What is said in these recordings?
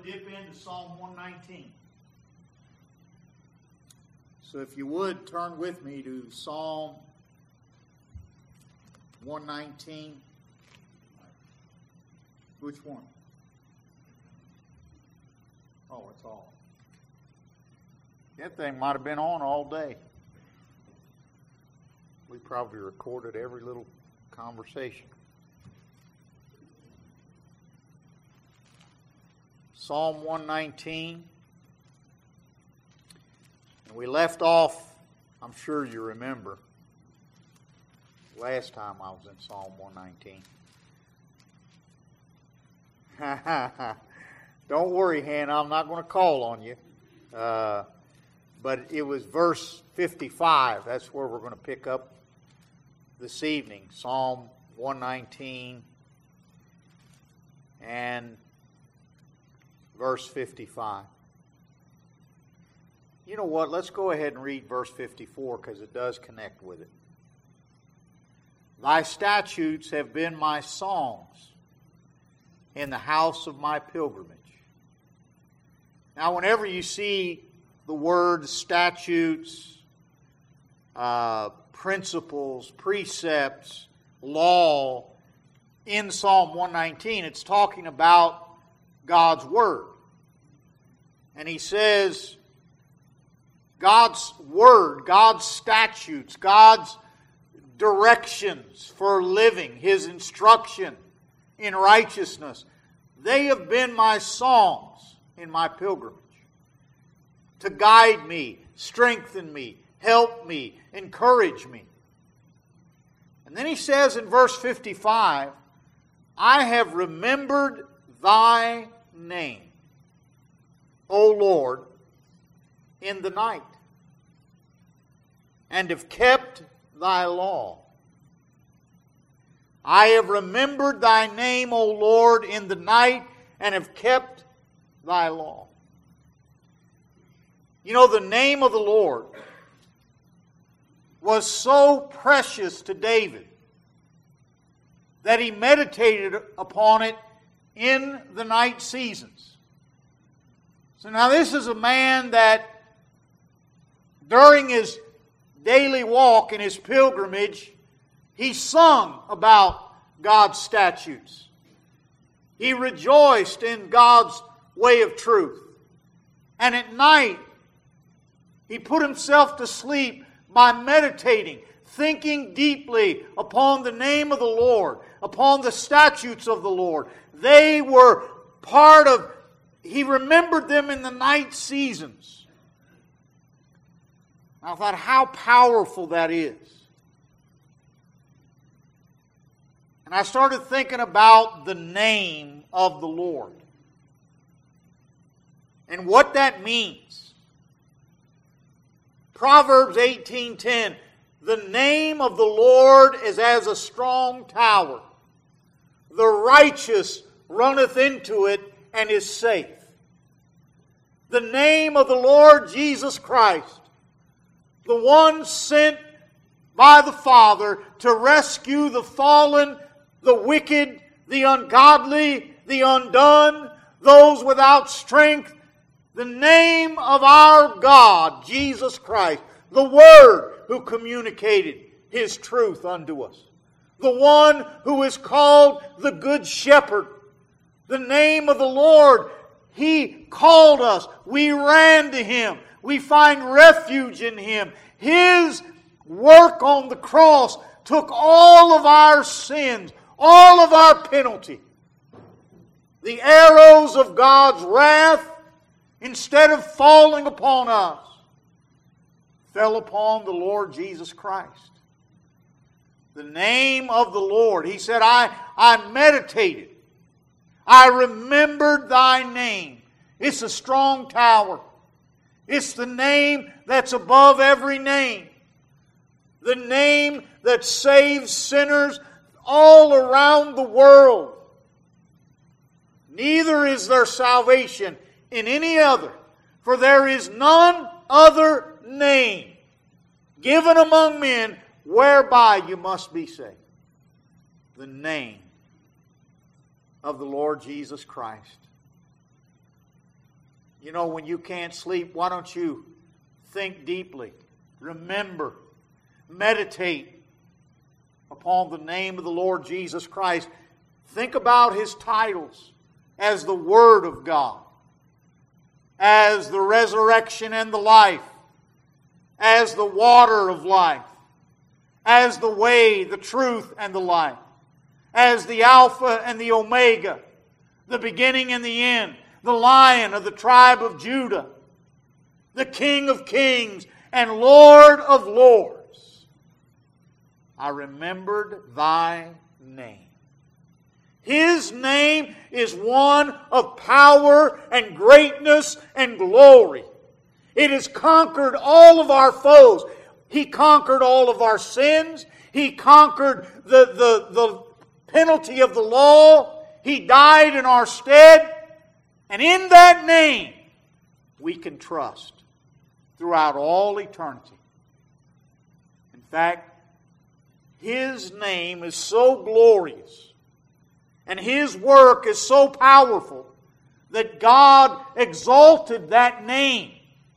dip into Psalm 119. So if you would, turn with me to Psalm 119. Which one? Oh, it's off. That thing might have been on all day. We probably recorded every little conversation. Psalm 119. And we left off, I'm sure you remember, last time I was in Psalm 119. Don't worry, Hannah, I'm not going to call on you. But it was verse 55. That's where we're going to pick up this evening. Psalm 119 and verse 55. You know what? Let's go ahead and read verse 54 because it does connect with it. Thy statutes have been my songs in the house of my pilgrimage. Now, whenever you see the word statutes, principles, precepts, law in Psalm 119, it's talking about God's Word. And he says, God's Word, God's statutes, God's directions for living, His instruction in righteousness, they have been my songs in my pilgrimage to guide me, strengthen me, help me, encourage me. And then he says in verse 55, I have remembered thy name, O Lord, in the night, and have kept thy law. I have remembered thy name, O Lord, in the night, and have kept thy law. You know, the name of the Lord was so precious to David that he meditated upon it in the night seasons. So now this is a man that during his daily walk and his pilgrimage, he sung about God's statutes. He rejoiced in God's way of truth. And at night, he put himself to sleep by meditating, thinking deeply upon the name of the Lord, upon the statutes of the Lord. They were part of, he remembered them in the night seasons. I thought how powerful that is. And I started thinking about the name of the Lord and what that means. Proverbs 18:10, the name of the Lord is as a strong tower. The righteous runneth into it and is safe. The name of the Lord Jesus Christ, the one sent by the Father to rescue the fallen, the wicked, the ungodly, the undone, those without strength. The name of our God, Jesus Christ, the Word who communicated His truth unto us. The one who is called the Good Shepherd. The name of the Lord, He called us. We ran to Him. We find refuge in Him. His work on the cross took all of our sins, all of our penalty. The arrows of God's wrath, instead of falling upon us, fell upon the Lord Jesus Christ. The name of the Lord. He said, I meditated. I remembered thy name. It's a strong tower. It's the name that's above every name. The name that saves sinners all around the world. Neither is there salvation in any other, for there is none other name given among men whereby you must be saved. The name of the Lord Jesus Christ. You know, when you can't sleep, why don't you think deeply, remember, meditate upon the name of the Lord Jesus Christ. Think about His titles as the Word of God, as the resurrection and the life, as the water of life, as the way, the truth, and the life, as the Alpha and the Omega, the beginning and the end, the Lion of the tribe of Judah, the King of kings and Lord of lords. I remembered thy name. His name is one of power and greatness and glory. It has conquered all of our foes. He conquered all of our sins. He conquered the penalty of the law. He died in our stead. And in that name, we can trust throughout all eternity. In fact, His name is so glorious and His work is so powerful that God exalted that name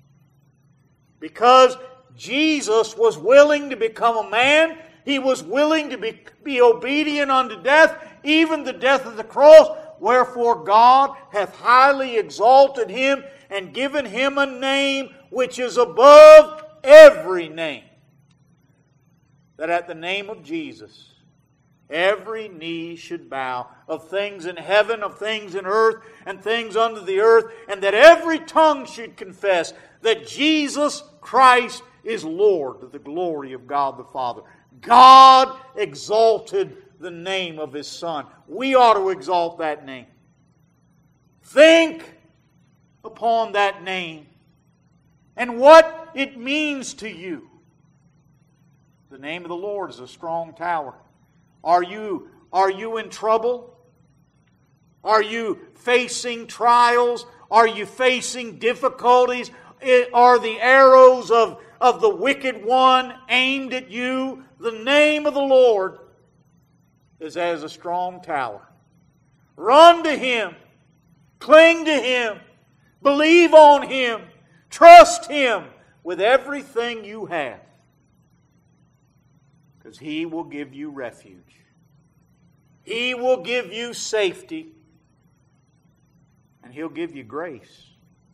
because Jesus was willing to become a man. He was willing to be obedient unto death, even the death of the cross. Wherefore God hath highly exalted Him and given Him a name which is above every name, that at the name of Jesus every knee should bow, of things in heaven, of things in earth, and things under the earth, and that every tongue should confess that Jesus Christ is Lord, to the glory of God the Father. God exalted the name of His Son. We ought to exalt that name. Think upon that name and what it means to you. The name of the Lord is a strong tower. Are you in trouble? Are you facing trials? Are you facing difficulties? Are the arrows of the wicked one aimed at you? The name of the Lord is as a strong tower. Run to Him. Cling to Him. Believe on Him. Trust Him with everything you have. Because He will give you refuge. He will give you safety. And He'll give you grace.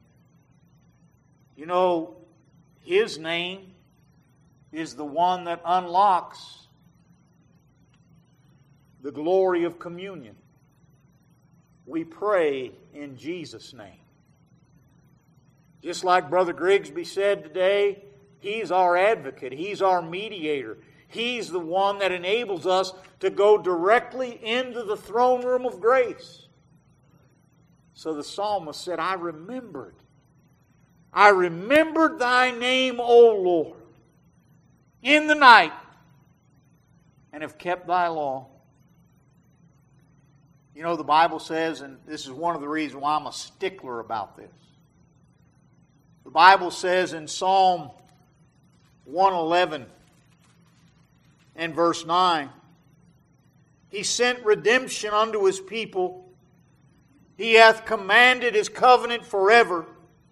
You know, His name is the one that unlocks the glory of communion. We pray in Jesus' name. Just like Brother Grigsby said today, He's our advocate. He's our mediator. He's the one that enables us to go directly into the throne room of grace. So the psalmist said, I remembered thy name, O Lord, in the night, and have kept thy law. You know, the Bible says, and this is one of the reasons why I'm a stickler about this. The Bible says in Psalm 111 and verse 9, He sent redemption unto His people. He hath commanded His covenant forever.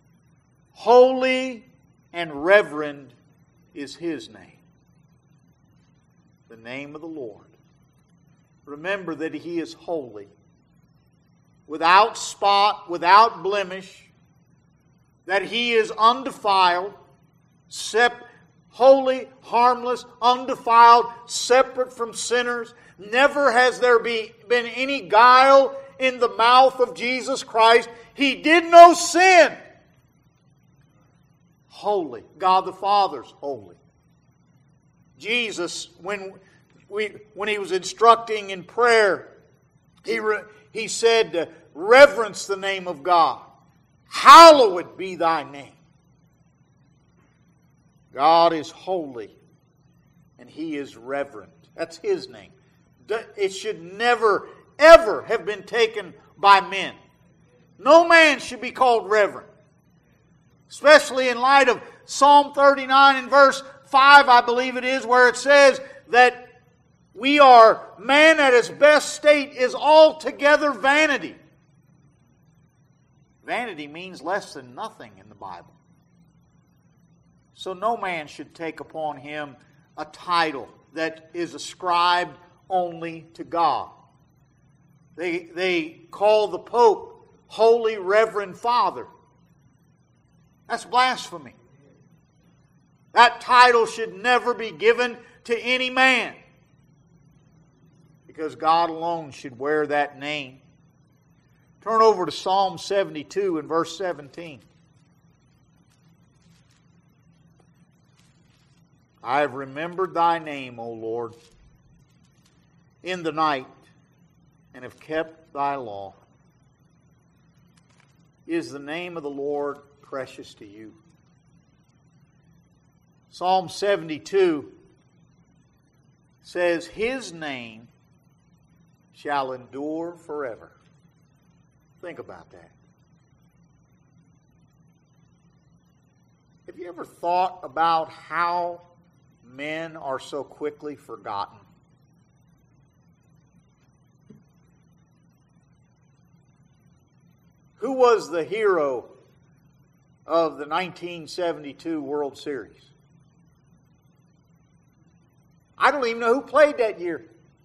Holy and reverend is His name. The name of the Lord. Remember that He is holy, without spot, without blemish, that He is undefiled, holy, harmless, undefiled, separate from sinners. Never has there been any guile in the mouth of Jesus Christ. He did no sin. Holy. God the Father's holy. Jesus, when He was instructing in prayer, He said, reverence the name of God. Hallowed be thy name. God is holy and He is reverent. That's His name. It should never, ever have been taken by men. No man should be called reverend. Especially in light of Psalm 39 and verse 5, I believe it is, where it says that man at his best state is altogether vanity. Vanity means less than nothing in the Bible. So no man should take upon him a title that is ascribed only to God. They call the Pope Holy Reverend Father. That's blasphemy. That title should never be given to any man, because God alone should wear that name. Turn over to Psalm 72 and verse 17. I have remembered thy name, O Lord, in the night, and have kept thy law. Is the name of the Lord precious to you? Psalm 72 says, His name shall endure forever. Think about that. Have you ever thought about how men are so quickly forgotten? Who was the hero of the 1972 World Series? I don't even know who played that year.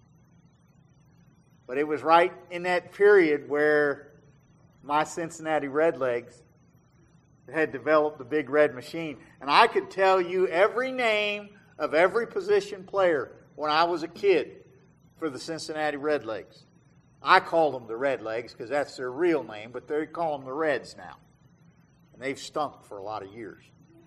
But it was right in that period where my Cincinnati Redlegs had developed the Big Red Machine. And I could tell you every name of every position player when I was a kid for the Cincinnati Redlegs. I call them the Redlegs because that's their real name, but they call them the Reds now. And they've stunk for a lot of years.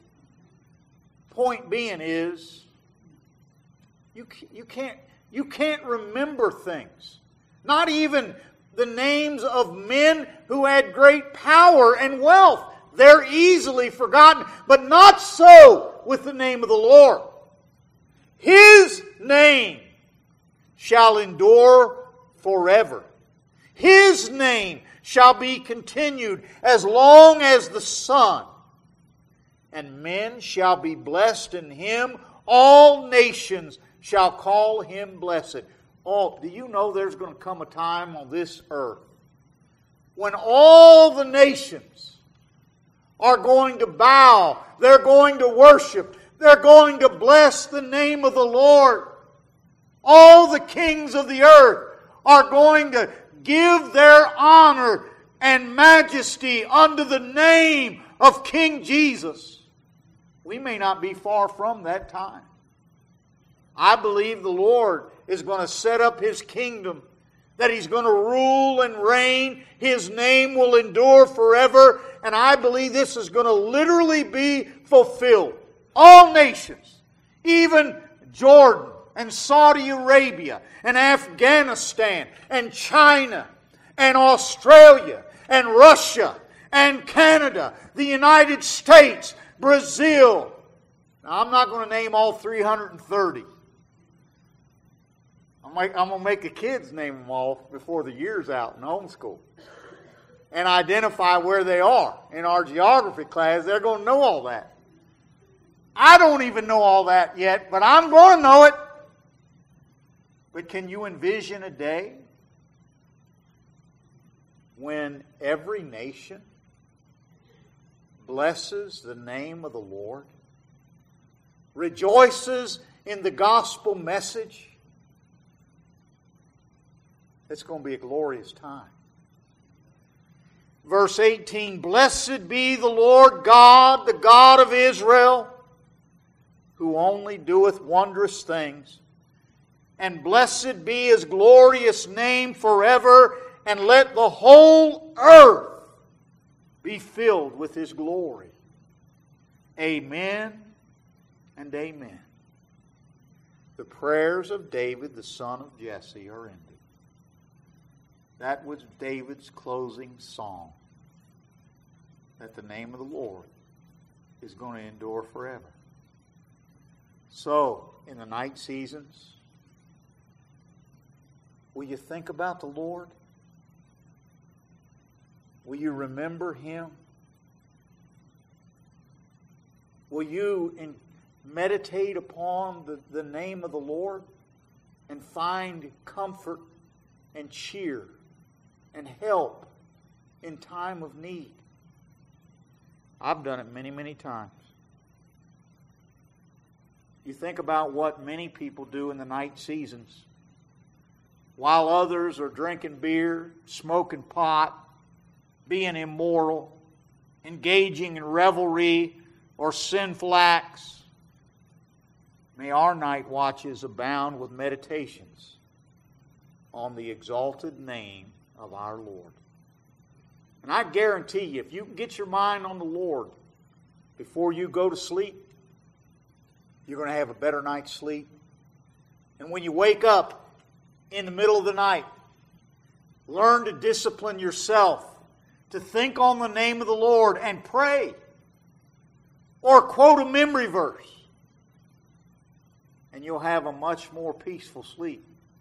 Point being is, you can't remember things. Not even the names of men who had great power and wealth. They're easily forgotten, but not so with the name of the Lord. His name shall endure forever. His name shall be continued as long as the sun. And men shall be blessed in him. All nations shall call him blessed. Oh, do you know there's going to come a time on this earth when all the nations are going to bow, they're going to worship, they're going to bless the name of the Lord. All the kings of the earth are going to give their honor and majesty unto the name of King Jesus. We may not be far from that time. I believe the Lord is going to set up His kingdom, that He's going to rule and reign. His name will endure forever, and I believe this is going to literally be fulfilled. All nations, even Jordan and Saudi Arabia and Afghanistan and China and Australia and Russia and Canada, the United States, Brazil. Now, I'm not going to name all 330. I'm going to make the kids name them all before the year's out in homeschool. And identify where they are. In our geography class, they're going to know all that. I don't even know all that yet, but I'm going to know it. But can you envision a day when every nation blesses the name of the Lord, rejoices in the gospel message? It's going to be a glorious time. Verse 18, Blessed be the Lord God, the God of Israel, who only doeth wondrous things. And blessed be His glorious name forever, and let the whole earth be filled with His glory. Amen and amen. The prayers of David, the son of Jesse, are ended. That was David's closing song, that the name of the Lord is going to endure forever. So, in the night seasons, will you think about the Lord? Will you remember Him? Will you meditate upon the name of the Lord and find comfort and cheer and help in time of need? I've done it many, many times. You think about what many people do in the night seasons. While others are drinking beer, smoking pot, being immoral, engaging in revelry or sinful acts, may our night watches abound with meditations on the exalted name of our Lord. And I guarantee you, if you can get your mind on the Lord before you go to sleep, you're going to have a better night's sleep. And when you wake up in the middle of the night, learn to discipline yourself to think on the name of the Lord and pray. Or quote a memory verse. And you'll have a much more peaceful sleep.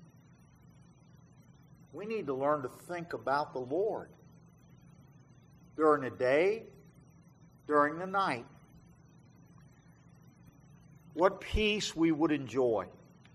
We need to learn to think about the Lord during the day, during the night. What peace we would enjoy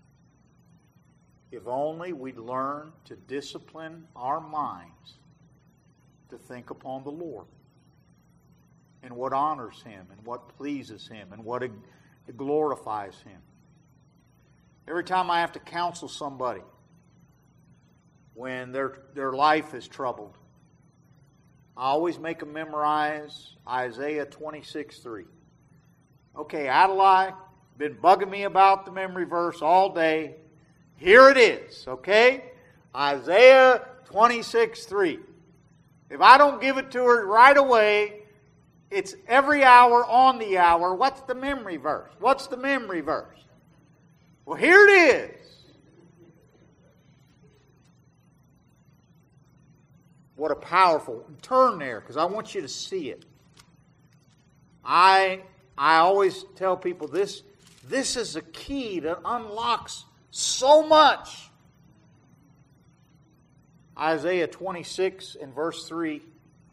if only we'd learn to discipline our minds to think upon the Lord and what honors Him and what pleases Him and what glorifies Him. Every time I have to counsel somebody when their life is troubled, I always make them memorize Isaiah 26:3. Okay, Adelaide, been bugging me about the memory verse all day. Here it is, okay? Isaiah 26:3. If I don't give it to her right away, it's every hour on the hour. What's the memory verse? What's the memory verse? Well, here it is. What a powerful... Turn there, because I want you to see it. I always tell people this is a key that unlocks so much. Isaiah 26 and verse 3.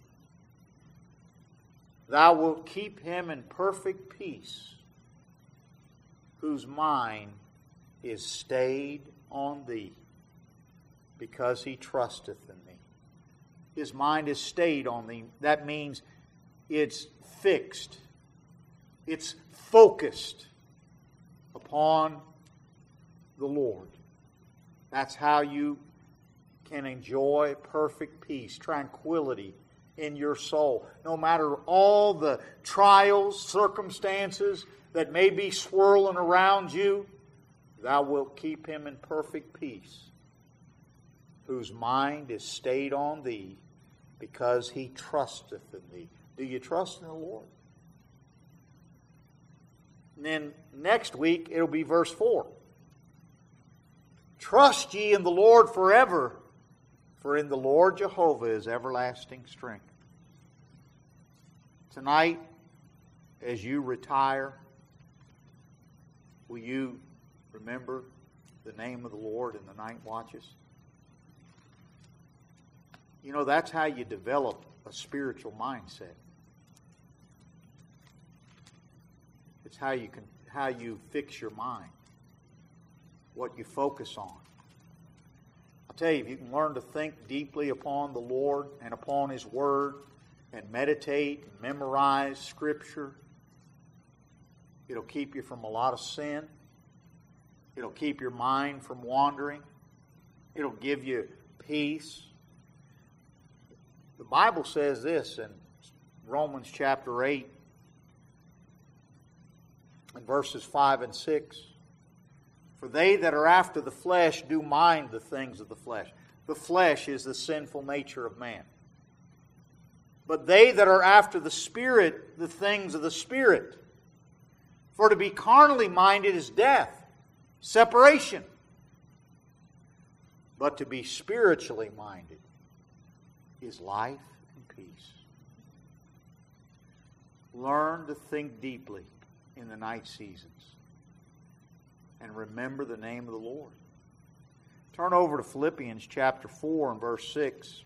Thou wilt keep him in perfect peace, whose mind is stayed on thee, because he trusteth in thee. His mind is stayed on thee. That means it's fixed. It's focused upon the Lord. That's how you can enjoy perfect peace, tranquility in your soul. No matter all the trials, circumstances that may be swirling around you, thou wilt keep him in perfect peace, whose mind is stayed on thee, because he trusteth in thee. Do you trust in the Lord? And then next week, it'll be verse 4. Trust ye in the Lord forever, for in the Lord Jehovah is everlasting strength. Tonight, as you retire, will you remember the name of the Lord in the night watches? You know, that's how you develop a spiritual mindset. It's how you fix your mind, what you focus on. I'll tell you, if you can learn to think deeply upon the Lord and upon His Word and meditate and memorize Scripture, it'll keep you from a lot of sin. It'll keep your mind from wandering. It'll give you peace. The Bible says this in Romans chapter 8 and verses 5 and 6. For they that are after the flesh do mind the things of the flesh. The flesh is the sinful nature of man. But they that are after the Spirit, the things of the Spirit. For to be carnally minded is death, separation. But to be spiritually minded is life and peace. Learn to think deeply in the night seasons. And remember the name of the Lord. Turn over to Philippians chapter 4 and verse 6.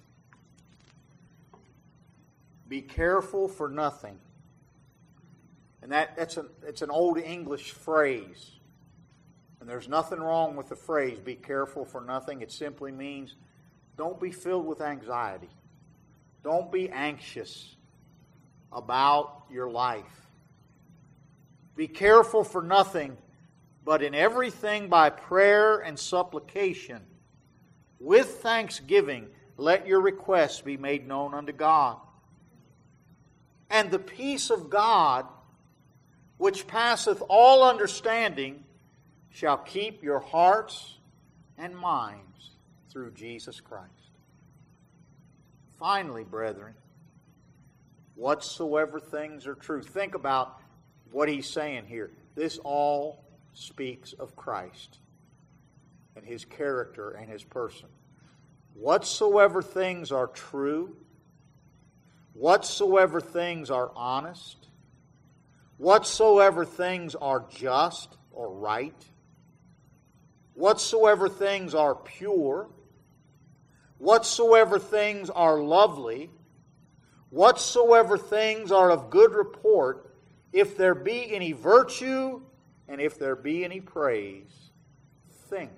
Be careful for nothing, And it's an old English phrase. And there's nothing wrong with the phrase, be careful for nothing. It simply means don't be filled with anxiety. Don't be anxious about your life. Be careful for nothing, but in everything by prayer and supplication, with thanksgiving, let your requests be made known unto God. And the peace of God, which passeth all understanding, shall keep your hearts and minds through Jesus Christ. Finally, brethren, whatsoever things are true. Think about what he's saying here. This all speaks of Christ and His character and His person. Whatsoever things are true, whatsoever things are honest, whatsoever things are just or right, whatsoever things are pure, whatsoever things are lovely, whatsoever things are of good report, if there be any virtue and if there be any praise, think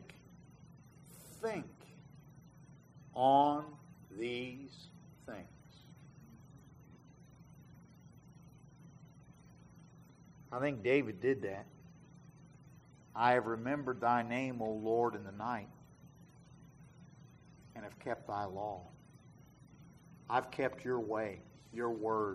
on these things. I think David did that. I have remembered thy name, O Lord, in the night, and have kept thy law. I've kept your way, your word.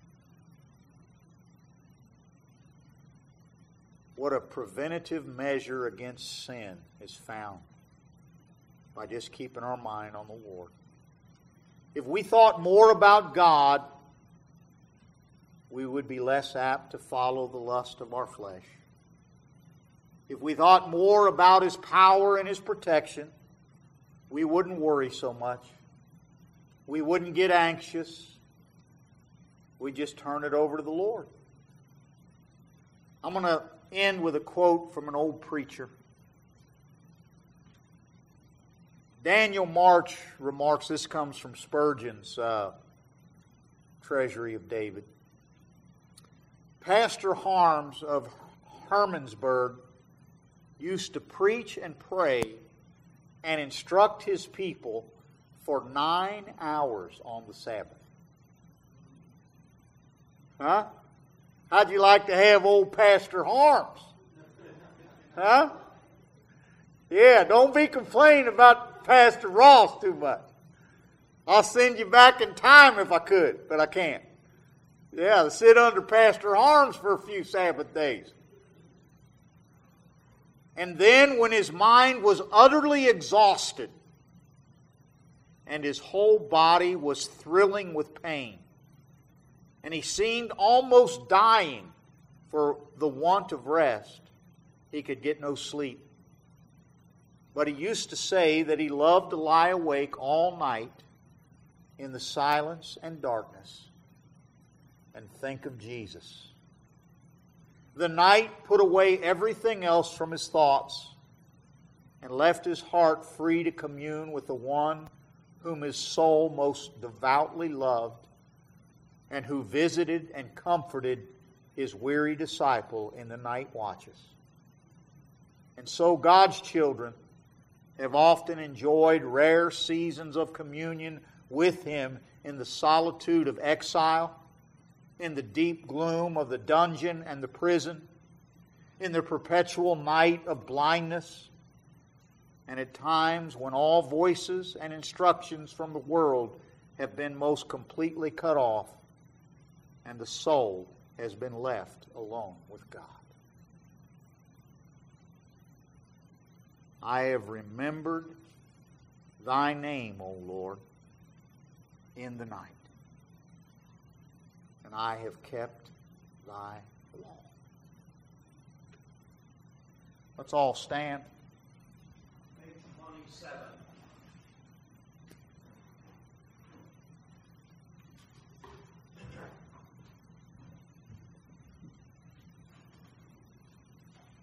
What a preventative measure against sin is found by just keeping our mind on the Lord. If we thought more about God, we would be less apt to follow the lust of our flesh. If we thought more about His power and His protection, we wouldn't worry so much. We wouldn't get anxious. We'd just turn it over to the Lord. I'm going to end with a quote from an old preacher. Daniel March remarks, this comes from Spurgeon's Treasury of David. Pastor Harms of Hermansburg used to preach and pray and instruct his people for 9 hours on the Sabbath. Huh? How'd you like to have old Pastor Harms? Huh? Yeah, don't be complaining about Pastor Ross too much. I'll send you back in time if I could, but I can't. Yeah, to sit under Pastor Harms for a few Sabbath days. And then when his mind was utterly exhausted and his whole body was thrilling with pain, and he seemed almost dying for the want of rest, he could get no sleep. But he used to say that he loved to lie awake all night in the silence and darkness and think of Jesus. The night put away everything else from his thoughts and left his heart free to commune with the one whom his soul most devoutly loved and who visited and comforted his weary disciple in the night watches. And so God's children have often enjoyed rare seasons of communion with Him in the solitude of exile, in the deep gloom of the dungeon and the prison, in the perpetual night of blindness, and at times when all voices and instructions from the world have been most completely cut off, and the soul has been left alone with God. I have remembered thy name, O Lord, in the night, and I have kept thy law. Let's all stand. Page 27.